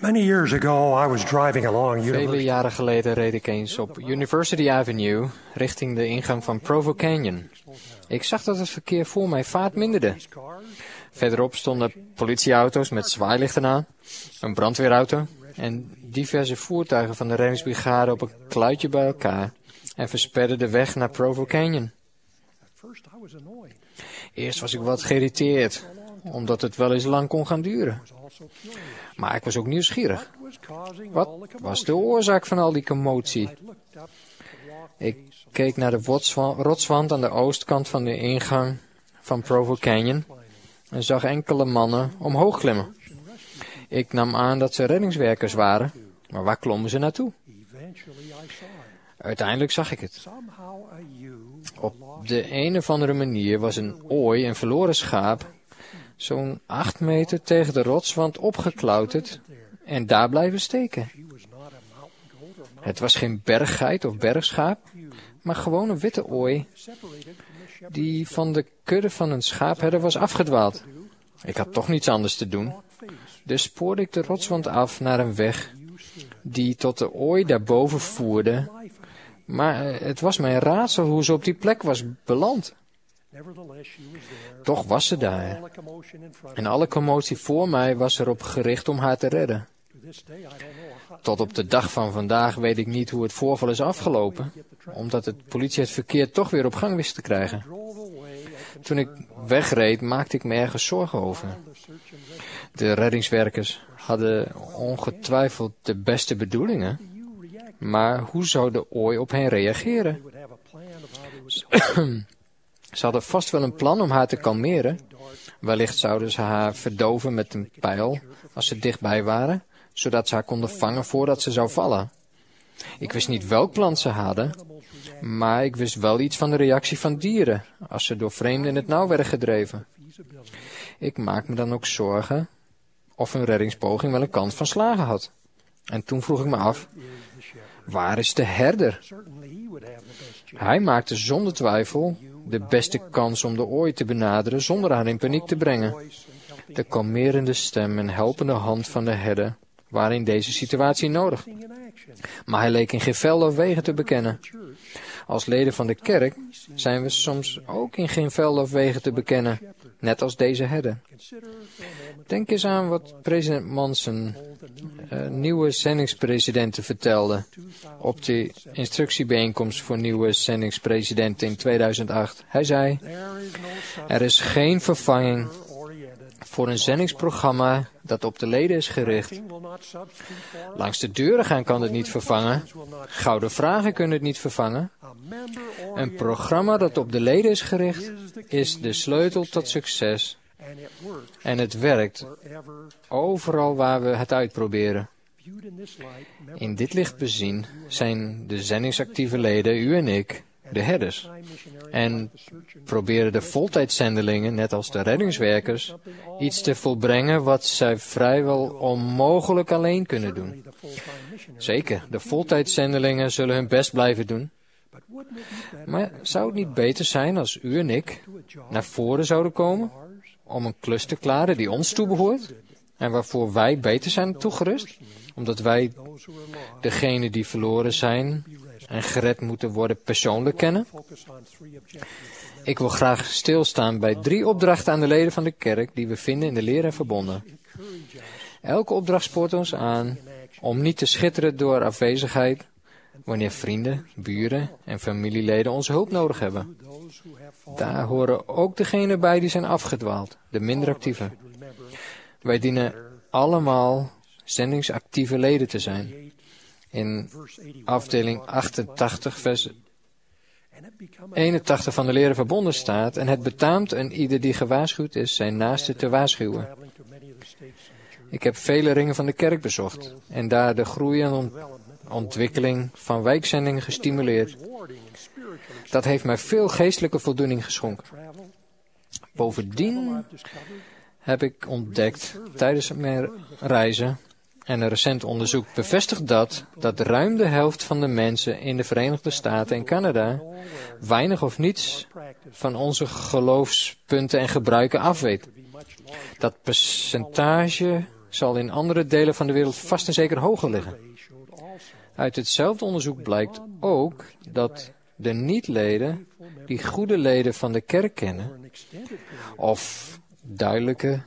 Many years ago, I was driving along Vele jaren geleden reed ik eens op University Avenue richting de ingang van Provo Canyon. Ik zag dat het verkeer voor mij vaart minderde. Verderop stonden politieauto's met zwaailichten aan, een brandweerauto en diverse voertuigen van de reddingsbrigade op een kluitje bij elkaar en versperden de weg naar Provo Canyon. Eerst was ik wat geïrriteerd, omdat het wel eens lang kon gaan duren. Maar ik was ook nieuwsgierig. Wat was de oorzaak van al die commotie? Ik keek naar de rotswand aan de oostkant van de ingang van Provo Canyon en zag enkele mannen omhoog klimmen. Ik nam aan dat ze reddingswerkers waren, maar waar klommen ze naartoe? Uiteindelijk zag ik het. Op de een of andere manier was een ooi, een verloren schaap, zo'n 8 meter tegen de rotswand opgeklauterd en daar blijven steken. Het was geen berggeit of bergschaap, maar gewoon een witte ooi die van de kudde van een schaapherder was afgedwaald. Ik had toch niets anders te doen, dus spoorde ik de rotswand af naar een weg die tot de ooi daarboven voerde, maar het was mij een raadsel hoe ze op die plek was beland. Toch was ze daar. En alle commotie voor mij was erop gericht om haar te redden. Tot op de dag van vandaag weet ik niet hoe het voorval is afgelopen, omdat de politie het verkeer toch weer op gang wist te krijgen. Toen ik wegreed, maakte ik me ergens zorgen over. De reddingswerkers hadden ongetwijfeld de beste bedoelingen, maar hoe zou de ooi op hen reageren? Ze hadden vast wel een plan om haar te kalmeren. Wellicht zouden ze haar verdoven met een pijl als ze dichtbij waren, zodat ze haar konden vangen voordat ze zou vallen. Ik wist niet welk plan ze hadden, maar ik wist wel iets van de reactie van dieren als ze door vreemden in het nauw werden gedreven. Ik maakte me dan ook zorgen of hun reddingspoging wel een kans van slagen had. En toen vroeg ik me af, waar is de herder? Hij maakte zonder twijfel de beste kans om de ooi te benaderen zonder haar in paniek te brengen. De kalmerende stem en helpende hand van de herder waren in deze situatie nodig. Maar hij leek in geen velden of wegen te bekennen. Als leden van de kerk zijn we soms ook in geen velden of wegen te bekennen, net als deze herder. Denk eens aan wat president Monson, nieuwe zendingspresidenten, vertelde op de instructiebijeenkomst voor nieuwe zendingspresidenten in 2008. Hij zei, er is geen vervanging voor een zendingsprogramma dat op de leden is gericht. Langs de deuren gaan kan het niet vervangen. Gouden vragen kunnen het niet vervangen. Een programma dat op de leden is gericht, is de sleutel tot succes. En het werkt overal waar we het uitproberen. In dit licht bezien zijn de zendingsactieve leden, u en ik, de herders. En proberen de voltijdzendelingen, net als de reddingswerkers, iets te volbrengen wat zij vrijwel onmogelijk alleen kunnen doen. Zeker, de voltijdzendelingen zullen hun best blijven doen. Maar zou het niet beter zijn als u en ik naar voren zouden komen om een klus te klaren die ons toebehoort en waarvoor wij beter zijn toegerust, omdat wij degenen die verloren zijn en gered moeten worden persoonlijk kennen? Ik wil graag stilstaan bij 3 opdrachten aan de leden van de kerk die we vinden in de Leer en Verbonden. Elke opdracht spoort ons aan om niet te schitteren door afwezigheid wanneer vrienden, buren en familieleden onze hulp nodig hebben. Daar horen ook degenen bij die zijn afgedwaald, de minder actieve. Wij dienen allemaal zendingsactieve leden te zijn. In afdeling 88, vers 81 van de Leer en Verbonden staat, en het betaamt een ieder die gewaarschuwd is zijn naaste te waarschuwen. Ik heb vele ringen van de kerk bezocht en daar de groei en ontwikkeling van wijkzendingen gestimuleerd. Dat heeft mij veel geestelijke voldoening geschonken. Bovendien heb ik ontdekt tijdens mijn reizen en een recent onderzoek bevestigt dat ruim de helft van de mensen in de Verenigde Staten en Canada weinig of niets van onze geloofspunten en gebruiken afweet. Dat percentage zal in andere delen van de wereld vast en zeker hoger liggen. Uit hetzelfde onderzoek blijkt ook dat de niet-leden die goede leden van de kerk kennen, of duidelijke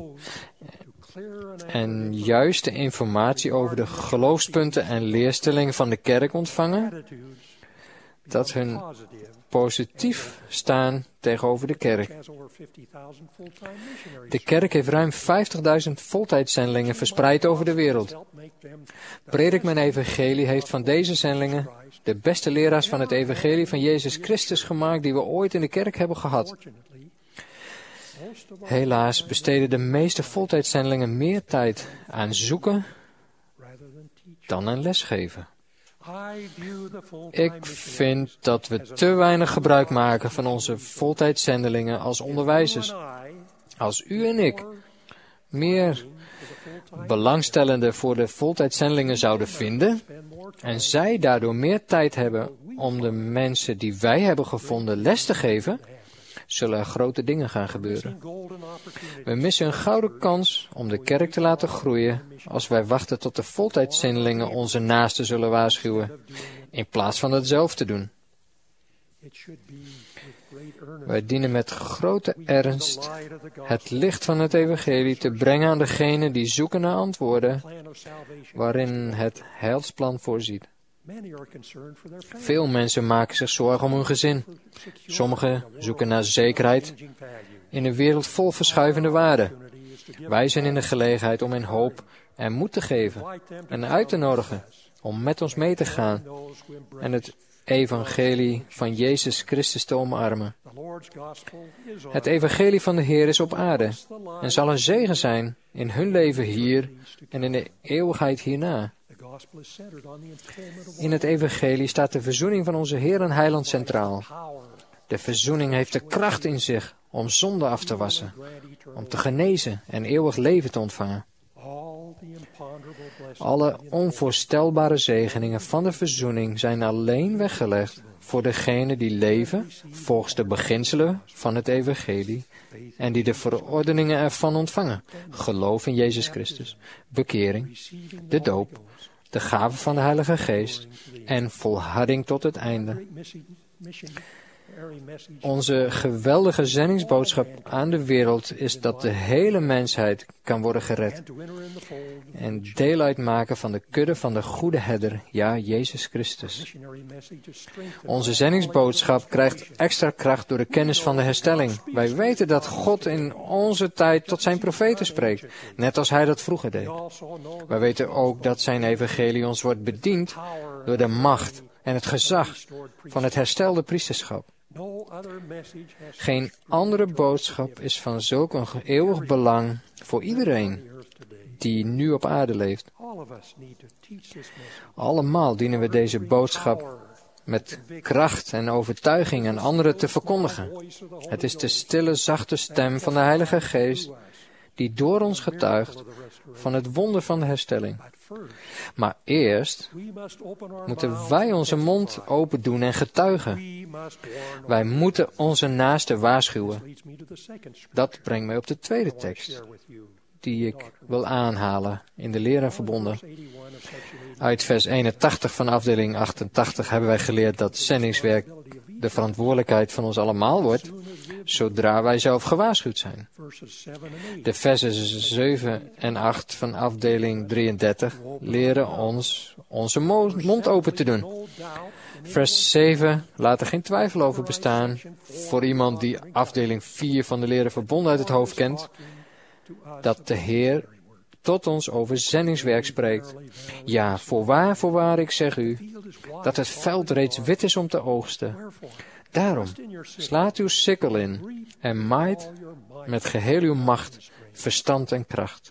en juiste informatie over de geloofspunten en leerstellingen van de kerk ontvangen, dat hun positief staan tegenover de kerk. De kerk heeft ruim 50.000 voltijdzendelingen verspreid over de wereld. Predik mijn evangelie heeft van deze zendelingen de beste leraars van het evangelie van Jezus Christus gemaakt die we ooit in de kerk hebben gehad. Helaas besteden de meeste voltijdzendelingen meer tijd aan zoeken dan aan lesgeven. Ik vind dat we te weinig gebruik maken van onze voltijdzendelingen als onderwijzers. Als u en ik meer belangstellenden voor de voltijdzendelingen zouden vinden en zij daardoor meer tijd hebben om de mensen die wij hebben gevonden les te geven, zullen er grote dingen gaan gebeuren. We missen een gouden kans om de kerk te laten groeien als wij wachten tot de voltijdzendelingen onze naasten zullen waarschuwen, in plaats van het zelf te doen. Wij dienen met grote ernst het licht van het evangelie te brengen aan degenen die zoeken naar antwoorden waarin het heilsplan voorziet. Veel mensen maken zich zorgen om hun gezin. Sommigen zoeken naar zekerheid in een wereld vol verschuivende waarden. Wij zijn in de gelegenheid om hen hoop en moed te geven en uit te nodigen om met ons mee te gaan en het evangelie van Jezus Christus te omarmen. Het evangelie van de Heer is op aarde en zal een zegen zijn in hun leven hier en in de eeuwigheid hierna. In het evangelie staat de verzoening van onze Heer en Heiland centraal. De verzoening heeft de kracht in zich om zonde af te wassen, om te genezen en eeuwig leven te ontvangen. Alle onvoorstelbare zegeningen van de verzoening zijn alleen weggelegd voor degenen die leven volgens de beginselen van het evangelie en die de verordeningen ervan ontvangen. Geloof in Jezus Christus, bekering, de doop, de gave van de Heilige Geest en volharding tot het einde. Onze geweldige zendingsboodschap aan de wereld is dat de hele mensheid kan worden gered en deel uitmaken van de kudde van de goede herder, ja, Jezus Christus. Onze zendingsboodschap krijgt extra kracht door de kennis van de herstelling. Wij weten dat God in onze tijd tot zijn profeten spreekt, net als hij dat vroeger deed. Wij weten ook dat zijn evangelie ons wordt bediend door de macht en het gezag van het herstelde priesterschap. Geen andere boodschap is van zulk een eeuwig belang voor iedereen die nu op aarde leeft. Allemaal dienen we deze boodschap met kracht en overtuiging aan anderen te verkondigen. Het is de stille, zachte stem van de Heilige Geest die door ons getuigt van het wonder van de herstelling. Maar eerst moeten wij onze mond open doen en getuigen. Wij moeten onze naasten waarschuwen. Dat brengt mij op de tweede tekst, die ik wil aanhalen in de Leer en Verbonden. Uit vers 81 van afdeling 88 hebben wij geleerd dat zendingswerk de verantwoordelijkheid van ons allemaal wordt, zodra wij zelf gewaarschuwd zijn. De versen 7 en 8 van afdeling 33 leren ons onze mond open te doen. Vers 7 laat er geen twijfel over bestaan voor iemand die afdeling 4 van de Leer en Verbonden uit het hoofd kent, dat de Heer tot ons over zendingswerk spreekt. Ja, voorwaar, ik zeg u, dat het veld reeds wit is om te oogsten. Daarom, slaat uw sikkel in en maait met geheel uw macht, verstand en kracht.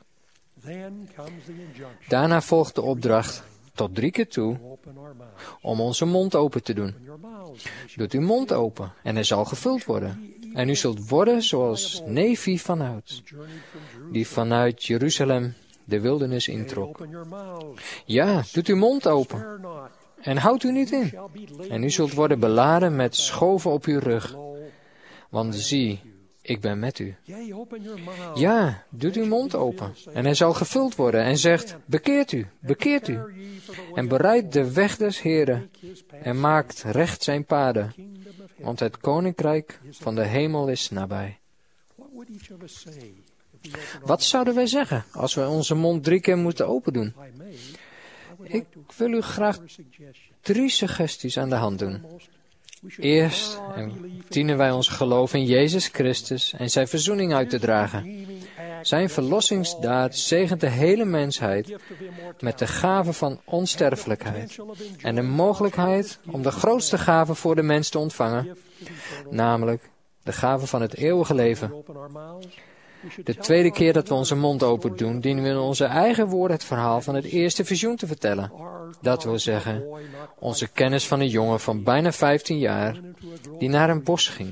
Daarna volgt de opdracht, tot 3 keer toe, om onze mond open te doen. Doet uw mond open en hij zal gevuld worden. En u zult worden zoals Nefi vanouds, die vanuit Jeruzalem de wildernis introk. Ja, doet uw mond open en houdt u niet in. En u zult worden beladen met schoven op uw rug. Want zie, ik ben met u. Ja, doet uw mond open en hij zal gevuld worden en zegt, bekeert u, bekeert u. En bereidt de weg des Heren en maakt recht zijn paden, want het koninkrijk van de hemel is nabij. Wat zouden wij zeggen als we onze mond 3 keer moeten open doen? Ik wil u graag 3 suggesties aan de hand doen. Eerst dienen wij ons geloof in Jezus Christus en zijn verzoening uit te dragen. Zijn verlossingsdaad zegent de hele mensheid met de gave van onsterfelijkheid en de mogelijkheid om de grootste gave voor de mens te ontvangen, namelijk de gave van het eeuwige leven. De tweede keer dat we onze mond open doen, dienen we in onze eigen woorden het verhaal van het eerste visioen te vertellen. Dat wil zeggen, onze kennis van een jongen van bijna 15 jaar, die naar een bos ging,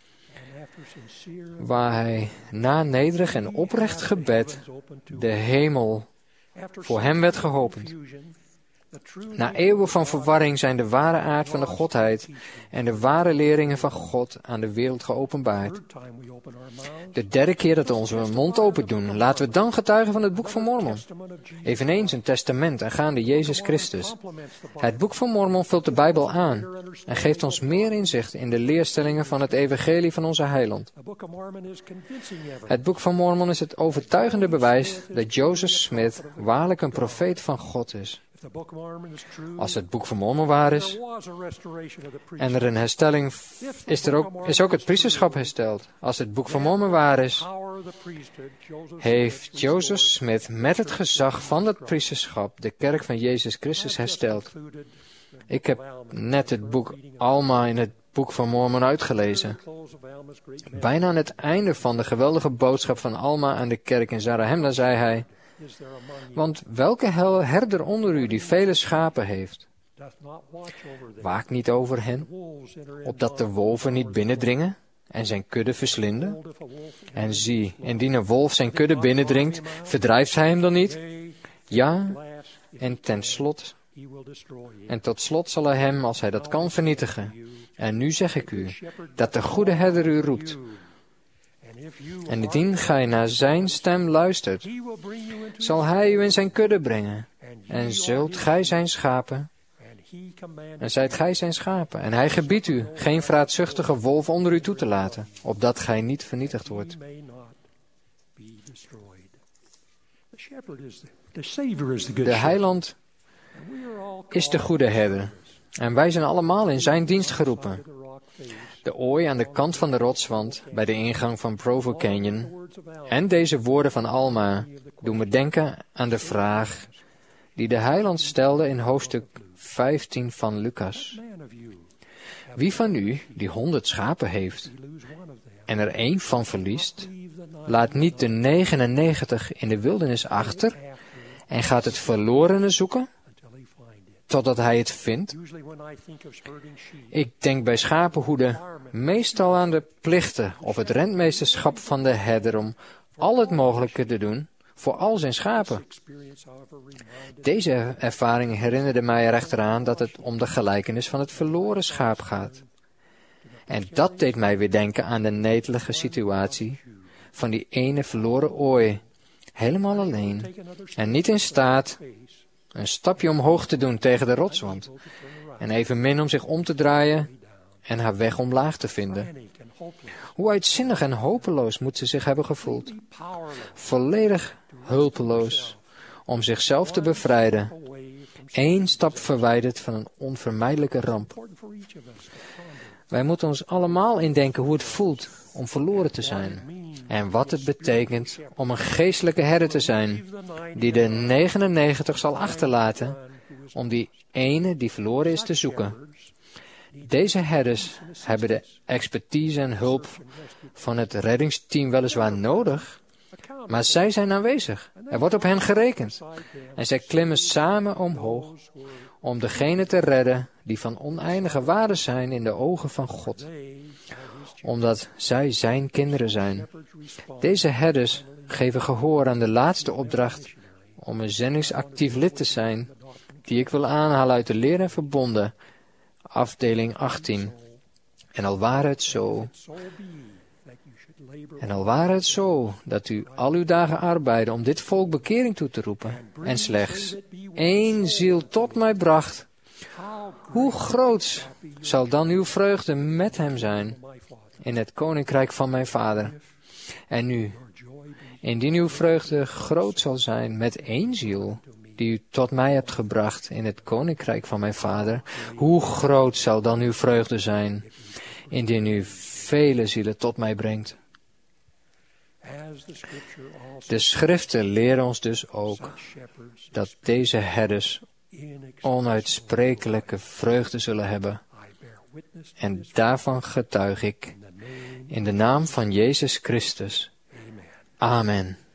waar hij na nederig en oprecht gebed de hemel voor hem werd geopend. Na eeuwen van verwarring zijn de ware aard van de Godheid en de ware leringen van God aan de wereld geopenbaard. De derde keer dat we onze mond open doen, laten we dan getuigen van het boek van Mormon. Eveneens een testament aangaande Jezus Christus. Het boek van Mormon vult de Bijbel aan en geeft ons meer inzicht in de leerstellingen van het evangelie van onze heiland. Het boek van Mormon is het overtuigende bewijs dat Joseph Smith waarlijk een profeet van God is. Als het boek van Mormon waar is en er een herstelling is ook het priesterschap hersteld. Als het boek van Mormon waar is, heeft Joseph Smith met het gezag van het priesterschap de kerk van Jezus Christus hersteld. Ik heb net het boek Alma in het boek van Mormon uitgelezen. Bijna aan het einde van de geweldige boodschap van Alma aan de kerk in Zarahemla zei hij: want welke herder onder u die vele schapen heeft, waakt niet over hen, opdat de wolven niet binnendringen en zijn kudde verslinden? En zie, indien een wolf zijn kudde binnendringt, verdrijft hij hem dan niet? Ja, en tot slot zal hij hem, als hij dat kan, vernietigen. En nu zeg ik u, dat de goede herder u roept. En indien gij naar zijn stem luistert, zal hij u in zijn kudde brengen. En zult gij zijn schapen, en zijt gij zijn schapen. En hij gebiedt u geen vraatzuchtige wolf onder u toe te laten, opdat gij niet vernietigd wordt. De heiland is de goede herder. En wij zijn allemaal in zijn dienst geroepen. De ooi aan de kant van de rotswand bij de ingang van Provo Canyon en deze woorden van Alma doen me denken aan de vraag die de heiland stelde in hoofdstuk 15 van Lucas. Wie van u die 100 schapen heeft en er 1 van verliest, laat niet de 99 in de wildernis achter en gaat het verlorene zoeken totdat hij het vindt? Ik denk bij schapenhoeden meestal aan de plichten of het rentmeesterschap van de herder om al het mogelijke te doen voor al zijn schapen. Deze ervaring herinnerde mij er echter aan dat het om de gelijkenis van het verloren schaap gaat. En dat deed mij weer denken aan de netelige situatie van die ene verloren ooi, helemaal alleen en niet in staat een stapje omhoog te doen tegen de rotswand en evenmin om zich om te draaien en haar weg omlaag te vinden. Hoe uitzinnig en hopeloos moet ze zich hebben gevoeld. Volledig hulpeloos om zichzelf te bevrijden. 1 stap verwijderd van een onvermijdelijke ramp. Wij moeten ons allemaal indenken hoe het voelt om verloren te zijn. En wat het betekent om een geestelijke herder te zijn, die de 99 zal achterlaten, om die ene die verloren is te zoeken. Deze herders hebben de expertise en hulp van het reddingsteam weliswaar nodig, maar zij zijn aanwezig. Er wordt op hen gerekend. En zij klimmen samen omhoog om degene te redden die van oneindige waarde zijn in de ogen van God, omdat zij zijn kinderen zijn. Deze herders geven gehoor aan de laatste opdracht om een zendingsactief lid te zijn, die ik wil aanhalen uit de Leer en Verbonden, afdeling 18. En al ware het zo, En al ware het zo dat u al uw dagen arbeidde om dit volk bekering toe te roepen, en slechts 1 ziel tot mij bracht, hoe groot zal dan uw vreugde met hem zijn in het koninkrijk van mijn Vader? En nu, indien uw vreugde groot zal zijn met 1 ziel, die u tot mij hebt gebracht in het koninkrijk van mijn Vader, hoe groot zal dan uw vreugde zijn, indien u vele zielen tot mij brengt? De schriften leren ons dus ook dat deze herders onuitsprekelijke vreugde zullen hebben. En daarvan getuig ik in de naam van Jezus Christus. Amen.